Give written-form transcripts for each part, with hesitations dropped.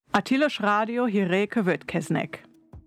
A Tilos Rádió hírei következnek.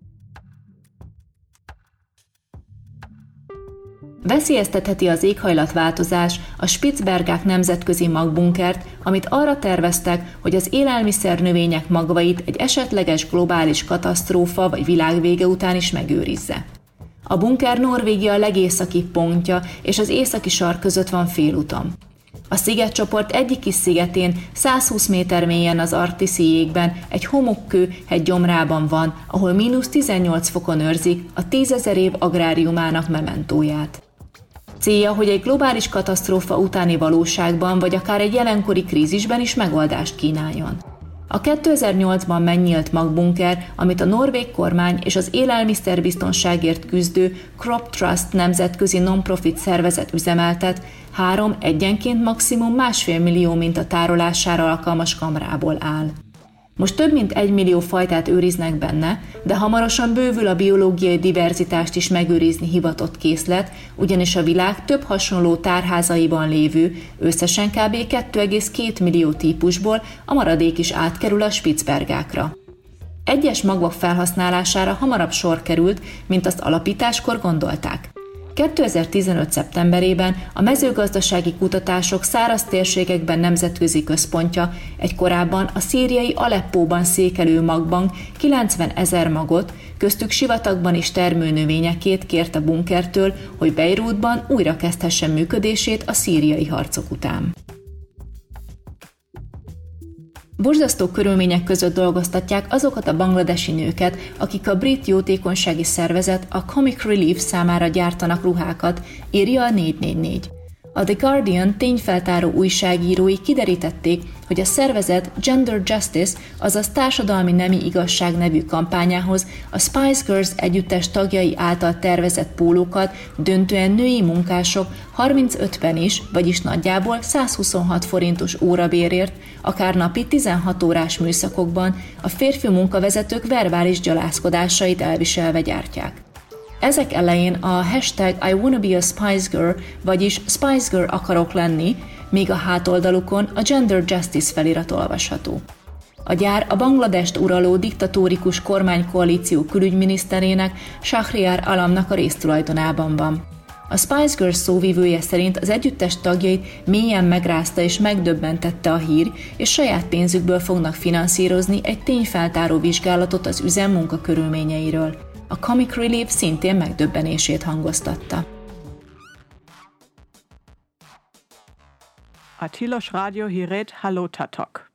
Veszélyeztetheti az éghajlatváltozás a Spitzbergák nemzetközi magbunkert, amit arra terveztek, hogy az élelmiszernövények magvait egy esetleges globális katasztrófa vagy világvége után is megőrizze. A bunker Norvégia legészakibb pontja és az északi sark között van félúton. A szigetcsoport egyik kis szigetén 120 méter mélyen az arktiszi jégben egy homokkő hegygyomrában van, ahol -18 fokon őrzik a 10 000 év agráriumának mementóját. Célja, hogy egy globális katasztrófa utáni valóságban vagy akár egy jelenkori krízisben is megoldást kínáljon. A 2008-ban megnyílt magbunker, amit a norvég kormány és az élelmiszerbiztonságért küzdő Crop Trust nemzetközi non-profit szervezet üzemeltet, 3 egyenként maximum 1,5 millió minta tárolására alkalmas kamrából áll. Most több mint 1 millió fajtát őriznek benne, de hamarosan bővül a biológiai diverzitást is megőrizni hivatott készlet, ugyanis a világ több hasonló tárházaiban lévő, összesen kb. 2,2 millió típusból a maradék is átkerül a Spitzbergákra. Egyes magvak felhasználására hamarabb sor került, mint azt alapításkor gondolták. 2015. szeptemberében a mezőgazdasági kutatások száraz térségekben nemzetközi központja egy korábban a szíriai Aleppóban székelő magbank 90 000 magot, köztük sivatagban is termő növényekét kért a bunkertől, hogy Beirutban újra kezdhesse működését a szíriai harcok után. Borzasztó körülmények között dolgoztatják azokat a bangladesi nőket, akik a brit jótékonysági szervezet a Comic Relief számára gyártanak ruhákat, írja a 444. A The Guardian tényfeltáró újságírói kiderítették, hogy a szervezet Gender Justice, azaz társadalmi nemi igazság nevű kampányához a Spice Girls együttes tagjai által tervezett pólókat döntően női munkások 35 pennis, vagyis nagyjából 126 forintos órabérért, akár napi 16 órás műszakokban a férfi munkavezetők verbális gyalázkodásait elviselve gyártják. Ezek elején a I wanna be a Spice Girl, vagyis Spice Girl akarok lenni, míg a hátoldalukon a Gender Justice felirat olvasható. A gyár a Bangladest uraló diktatórikus kormánykoalíció külügyminiszterének, Shahriar Alamnak a résztulajdonában van. A Spice Girls szóvivője szerint az együttes tagjait mélyen megrázta és megdöbbentette a hír, és saját pénzükből fognak finanszírozni egy tényfeltáró vizsgálatot az üzem munkakörülményeiről. A Comic Relief szintén megdöbbenését hangoztatta. A Tilos Rádió hírét hallottátok.